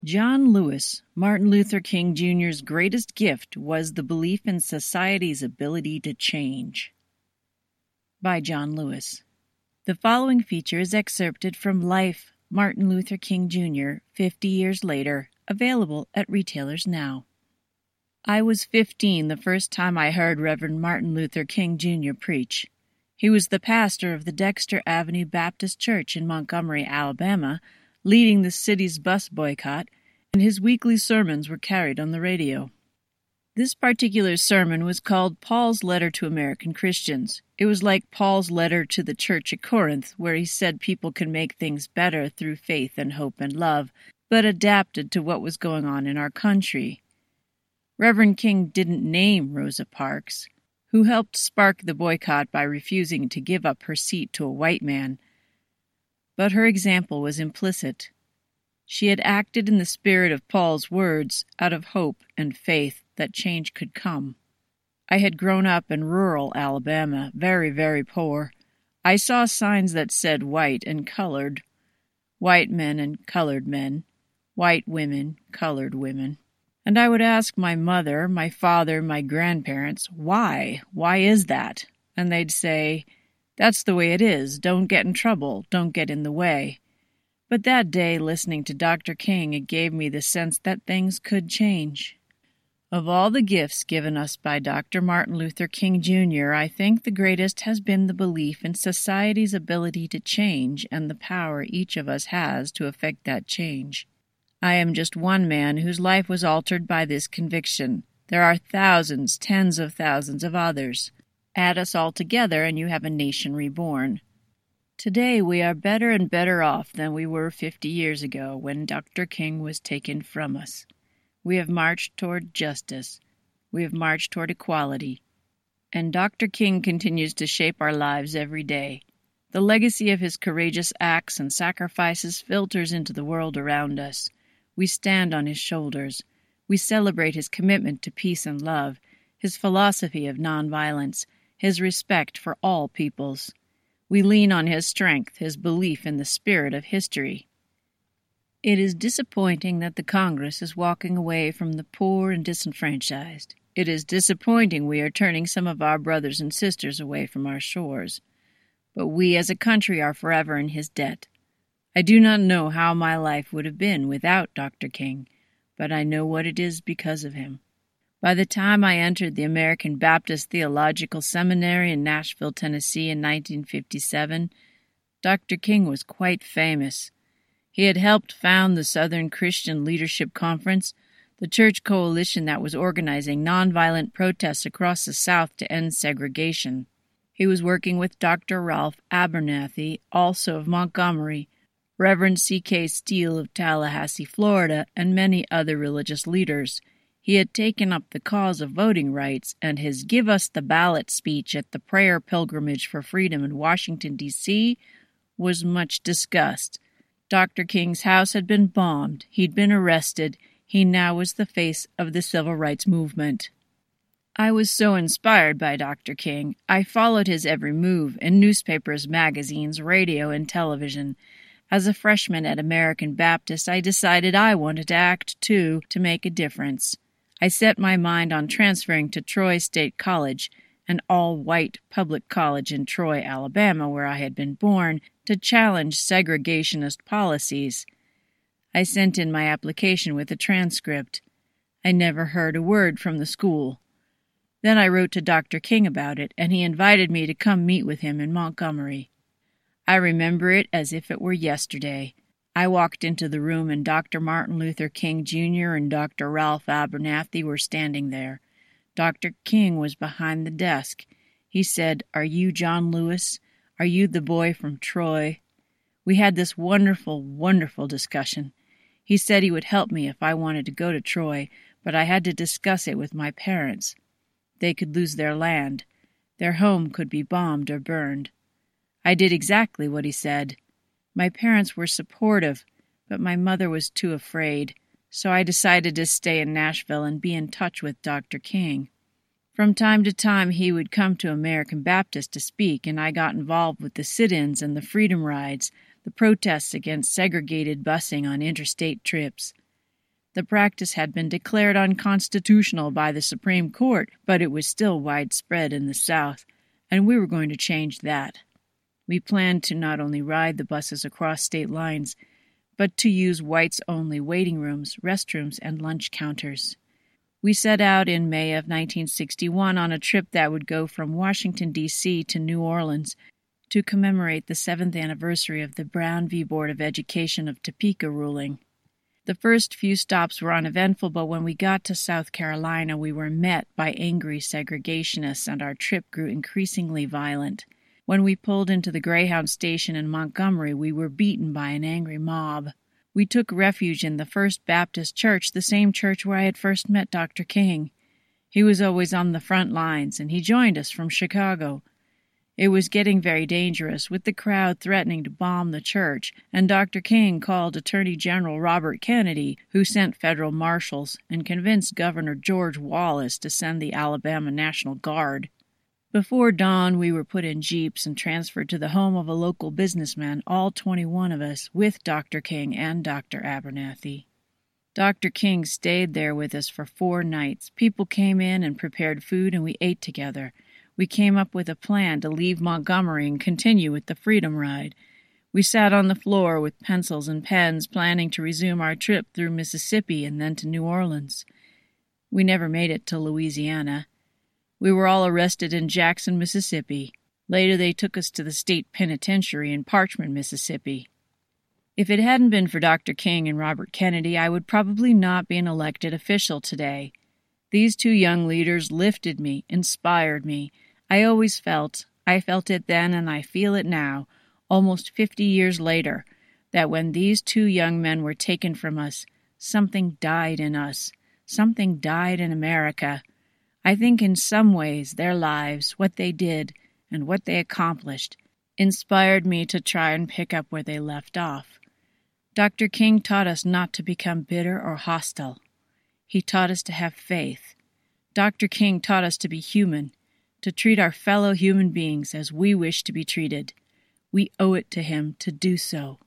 John Lewis, Martin Luther King Jr.'s greatest gift was the belief in society's ability to change. By John Lewis. The following feature is excerpted from Life, Martin Luther King Jr., 50 years later, available at retailers now. I was 15 the first time I heard Reverend Martin Luther King Jr. preach. He was the pastor of the Dexter Avenue Baptist Church in Montgomery, Alabama, leading the city's bus boycott, and his weekly sermons were carried on the radio. This particular sermon was called Paul's Letter to American Christians. It was like Paul's letter to the church at Corinth, where he said people can make things better through faith and hope and love, but adapted to what was going on in our country. Reverend King didn't name Rosa Parks, who helped spark the boycott by refusing to give up her seat to a white man, but her example was implicit. She had acted in the spirit of Paul's words, out of hope and faith that change could come. I had grown up in rural Alabama, very, very poor. I saw signs that said white and colored, white men and colored men, white women, colored women. And I would ask my mother, my father, my grandparents, why? Why is that? And they'd say, "That's the way it is. Don't get in trouble. Don't get in the way." But that day, listening to Dr. King, it gave me the sense that things could change. Of all the gifts given us by Dr. Martin Luther King Jr., I think the greatest has been the belief in society's ability to change and the power each of us has to effect that change. I am just one man whose life was altered by this conviction. There are thousands, tens of thousands of others. Add us all together and you have a nation reborn. Today we are better and better off than we were 50 years ago when Dr. King was taken from us. We have marched toward justice. We have marched toward equality. And Dr. King continues to shape our lives every day. The legacy of his courageous acts and sacrifices filters into the world around us. We stand on his shoulders. We celebrate his commitment to peace and love, his philosophy of nonviolence, his respect for all peoples. We lean on his strength, his belief in the spirit of history. It is disappointing that the Congress is walking away from the poor and disenfranchised. It is disappointing we are turning some of our brothers and sisters away from our shores. But we as a country are forever in his debt. I do not know how my life would have been without Dr. King, but I know what it is because of him. By the time I entered the American Baptist Theological Seminary in Nashville, Tennessee in 1957, Dr. King was quite famous. He had helped found the Southern Christian Leadership Conference, the church coalition that was organizing nonviolent protests across the South to end segregation. He was working with Dr. Ralph Abernathy, also of Montgomery, Reverend C.K. Steele of Tallahassee, Florida, and many other religious leaders. He had taken up the cause of voting rights, and his Give Us the Ballot speech at the prayer pilgrimage for freedom in Washington, D.C. was much discussed. Dr. King's house had been bombed. He'd been arrested. He now was the face of the civil rights movement. I was so inspired by Dr. King. I followed his every move in newspapers, magazines, radio, and television. As a freshman at American Baptist, I decided I wanted to act, too, to make a difference. I set my mind on transferring to Troy State College, an all-white public college in Troy, Alabama, where I had been born, to challenge segregationist policies. I sent in my application with a transcript. I never heard a word from the school. Then I wrote to Dr. King about it, and he invited me to come meet with him in Montgomery. I remember it as if it were yesterday. I walked into the room and Dr. Martin Luther King Jr. and Dr. Ralph Abernathy were standing there. Dr. King was behind the desk. He said, "Are you John Lewis? Are you the boy from Troy?" We had this wonderful, wonderful discussion. He said he would help me if I wanted to go to Troy, but I had to discuss it with my parents. They could lose their land. Their home could be bombed or burned. I did exactly what he said. My parents were supportive, but my mother was too afraid, so I decided to stay in Nashville and be in touch with Dr. King. From time to time, he would come to American Baptist to speak, and I got involved with the sit-ins and the freedom rides, the protests against segregated busing on interstate trips. The practice had been declared unconstitutional by the Supreme Court, but it was still widespread in the South, and we were going to change that. We planned to not only ride the buses across state lines, but to use whites-only waiting rooms, restrooms, and lunch counters. We set out in May of 1961 on a trip that would go from Washington, D.C. to New Orleans to commemorate the 7th anniversary of the Brown v. Board of Education of Topeka ruling. The first few stops were uneventful, but when we got to South Carolina, we were met by angry segregationists, and our trip grew increasingly violent. When we pulled into the Greyhound station in Montgomery, we were beaten by an angry mob. We took refuge in the First Baptist Church, the same church where I had first met Dr. King. He was always on the front lines, and he joined us from Chicago. It was getting very dangerous, with the crowd threatening to bomb the church, and Dr. King called Attorney General Robert Kennedy, who sent federal marshals, and convinced Governor George Wallace to send the Alabama National Guard. Before dawn, we were put in jeeps and transferred to the home of a local businessman, all 21 of us, with Dr. King and Dr. Abernathy. Dr. King stayed there with us for 4 nights. People came in and prepared food, and we ate together. We came up with a plan to leave Montgomery and continue with the Freedom Ride. We sat on the floor with pencils and pens, planning to resume our trip through Mississippi and then to New Orleans. We never made it to Louisiana. We were all arrested in Jackson, Mississippi. Later they took us to the state penitentiary in Parchman, Mississippi. If it hadn't been for Dr. King and Robert Kennedy, I would probably not be an elected official today. These 2 young leaders lifted me, inspired me. I felt it then and I feel it now, almost 50 years later, that when these 2 young men were taken from us, something died in us. Something died in America. I think in some ways their lives, what they did, and what they accomplished, inspired me to try and pick up where they left off. Dr. King taught us not to become bitter or hostile. He taught us to have faith. Dr. King taught us to be human, to treat our fellow human beings as we wish to be treated. We owe it to him to do so.